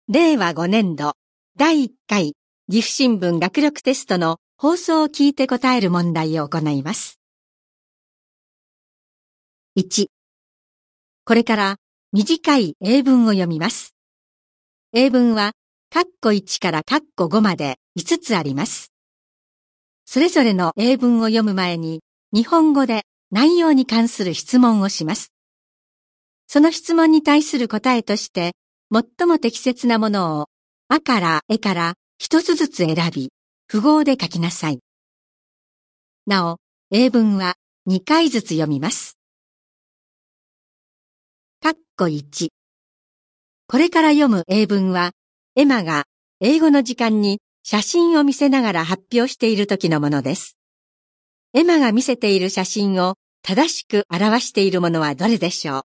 令和5年度第1回岐阜新聞学力テストの放送を聞いて答える問題を行います。1、これから短い英文を読みます。英文は括弧1から括弧5まで5つあります。それぞれの英文を読む前に日本語で内容に関する質問をします。その質問に対する答えとして最も適切なものをあからえから一つずつ選び、符号で書きなさい。なお、英文は2回ずつ読みます。括弧1。これから読む英文は、エマが英語の時間に写真を見せながら発表している時のものです。エマが見せている写真を正しく表しているものはどれでしょう？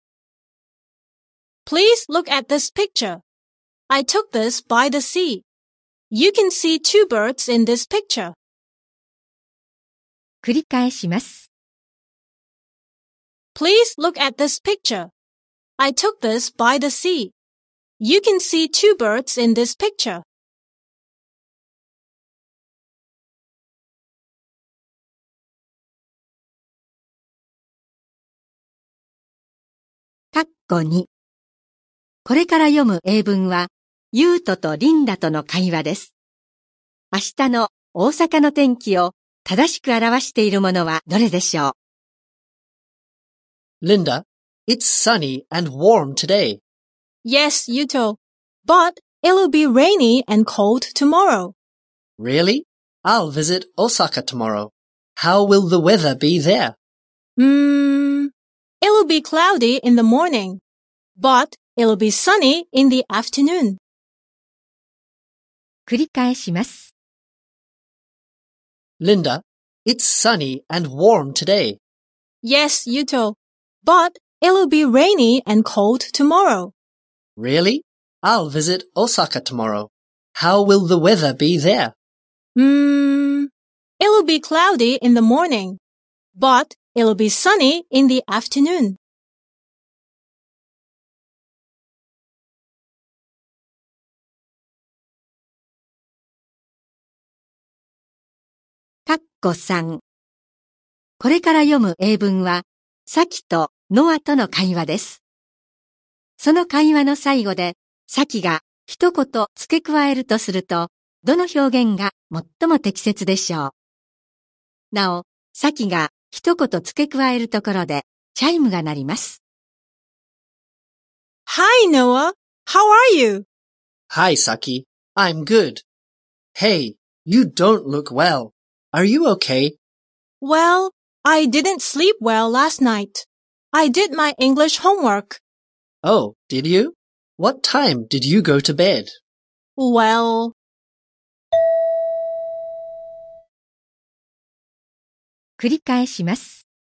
Please look at this picture. I took this by the sea. You can see two birds in this picture. 繰り返します。 Please look at this picture. I took this by the sea. You can see two birds in this picture. 括弧2。これから読む英文は、ユートとリンダとの会話です。明日の大阪の天気を正しく表しているものはどれでしょう？ Linda, it's sunny and warm today. Yes, Yuto. But it'll be rainy and cold tomorrow. Really? I'll visit Osaka tomorrow. How will the weather be there? It'll be cloudy in the morning. But it'll be sunny in the afternoon. 繰り返します。 Linda, it's sunny and warm today. Yes, Yuto. But it'll be rainy and cold tomorrow. Really? I'll visit Osaka tomorrow. How will the weather be there? It'll be cloudy in the morning. But it'll be sunny in the afternoon. 括弧3。これから読む英文は、サキとノアとの会話です。その会話の最後で、サキが一言付け加えるとすると、どの表現が最も適切でしょう？なお、サキが一言付け加えるところで、チャイムが鳴ります。Hi, Noah. How are you? Hi, Saki. I'm good. Hey, you don't look well. Are you okay? Well, I didn't sleep well last night. I did my English homework. Oh, did you? What time did you go to bed? Well... 繰り返します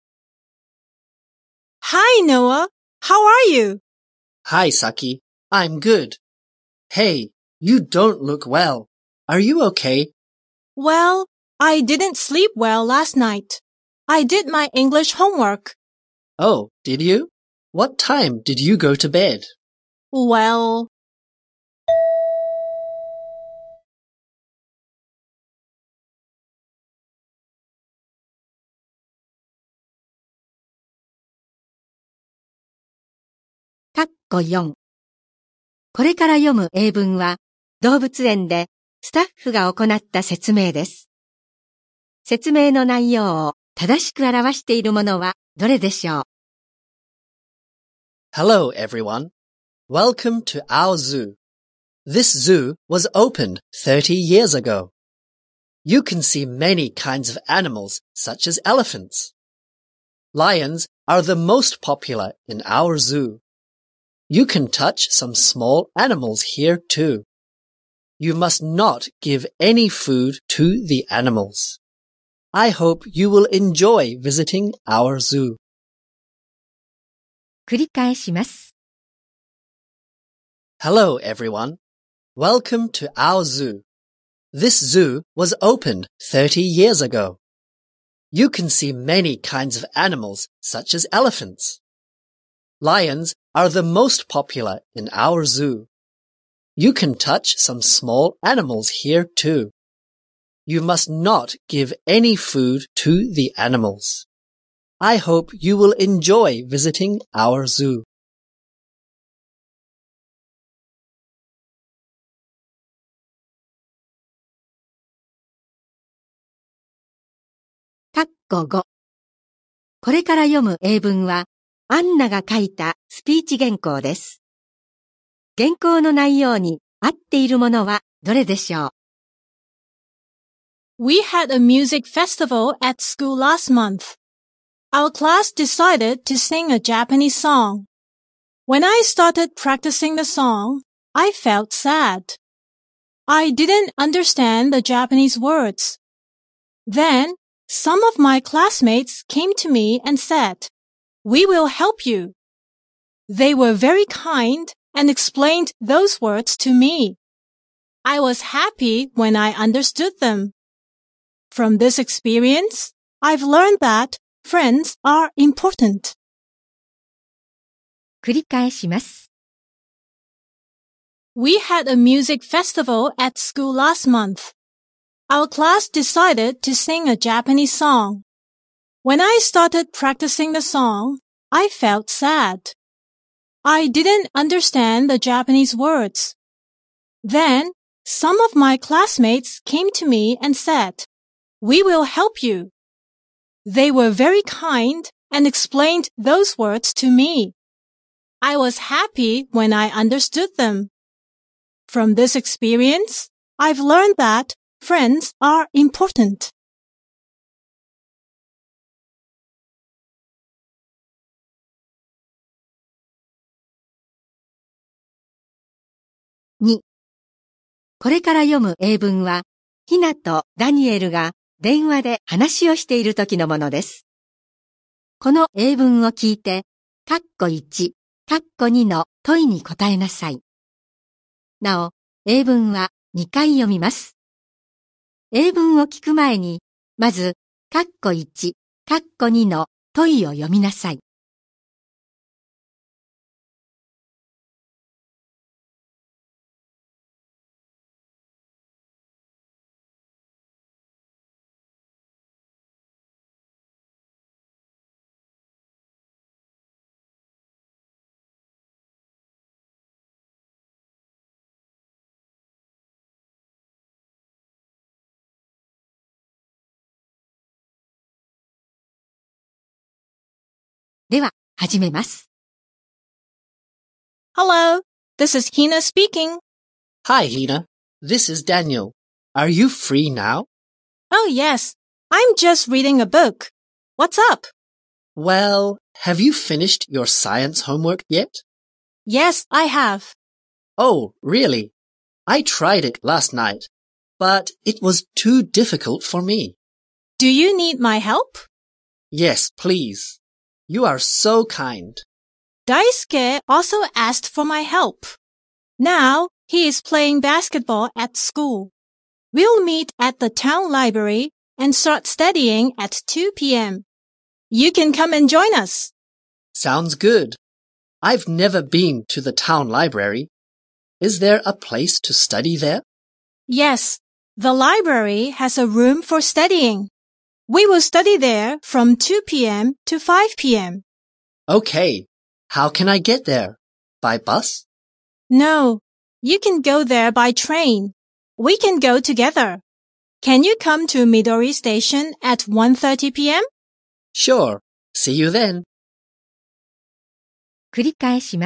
。Hi, Noah. How are you? Hi, Saki. I'm good. Hey, you don't look well. Are you okay? Well, I didn't sleep well last night. I did my English homework. Oh, did you? What time did you go to bed? Well... 括弧4。これから読む英文は、動物園でスタッフが行った説明です。説明の内容を正しく表しているものはどれでしょう？ Hello, everyone. Welcome to our zoo. This zoo was opened 30 years ago. You can see many kinds of animals, such as elephants. Lions are the most popular in our zoo. You can touch some small animals here too. You must not give any food to the animals. I hope you will enjoy visiting our zoo. 繰り返します。 Hello, everyone. Welcome to our zoo. This zoo was opened 30 years ago. You can see many kinds of animals, such as elephants. Lions are the most popular in our zoo. You can touch some small animals here too. You must not give any food to the animals. I hope you will enjoy visiting our zoo. 括弧5。これから読む英文は、アンナが書いたスピーチ原稿です。原稿の内容に合っているものはどれでしょう？ We had a music festival at school last month. Our class decided to sing a Japanese song. When I started practicing the song, I felt sad. I didn't understand the Japanese words. Then, some of my classmates came to me and said, "We will help you." They were very kind and explained those words to me. I was happy when I understood them. From this experience, I've learned that friends are important. 繰り返します。 We had a music festival at school last month. Our class decided to sing a Japanese song. When I started practicing the song, I felt sad. I didn't understand the Japanese words. Then, some of my classmates came to me and said, "We will help you." They were very kind and explained those words to me. I was happy when I understood them. From this experience, I've learned that friends are important. 2. これから読む英文は、ヒナとダニエルが電話で話をしている時のものです。この英文を聞いて、括弧1、括弧2の問いに答えなさい。なお、英文は2回読みます。英文を聞く前に、まず、括弧1、括弧2の問いを読みなさい。では、始めます。 Hello, this is Hina speaking. Hi, Hina. This is Daniel. Are you free now? Oh yes, I'm just reading a book. What's up? Well, have you finished your science homework yet? Yes, I have. Oh, really? I tried it last night, but it was too difficult for me. Do you need my help? Yes, please. You are so kind. Daisuke also asked for my help. Now he is playing basketball at school. We'll meet at the town library and start studying at 2 p.m. You can come and join us. Sounds good. I've never been to the town library. Is there a place to study there? Yes, the library has a room for studying. We will study there from 2 p.m. to 5 p.m. Okay. How can I get there? By bus? No, you can go there by train. We can go together. Can you come to Midori Station at 1:30 p.m.? Sure. See you then. 繰り返します。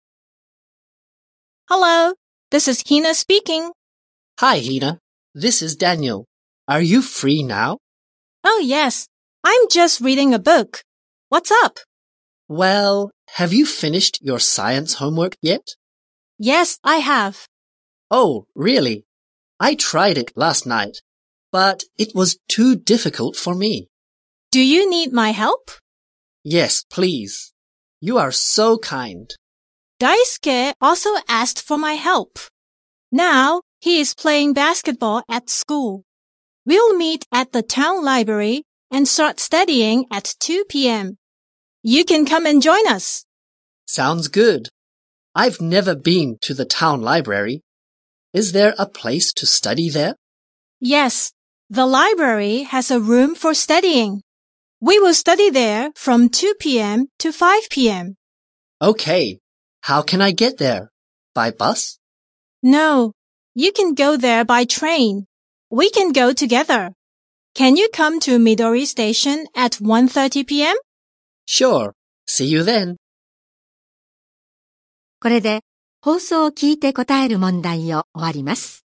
Hello, this is Hina speaking. Hi, Hina. This is Daniel. Are you free now? Oh yes, I'm just reading a book. What's up? Well, have you finished your science homework yet? Yes, I have. Oh, really? I tried it last night, but it was too difficult for me. Do you need my help? Yes, please. You are so kind. Daisuke also asked for my help. Now he is playing basketball at school. We'll meet at the town library and start studying at 2 p.m. You can come and join us. Sounds good. I've never been to the town library. Is there a place to study there? Yes, the library has a room for studying. We will study there from 2 p.m. to 5 p.m. Okay. How can I get there? By bus? No, you can go there by train. We can go together. Can you come to Midori Station at 1:30 p.m.? Sure. See you then. これで放送を聞いて答える問題を終わります。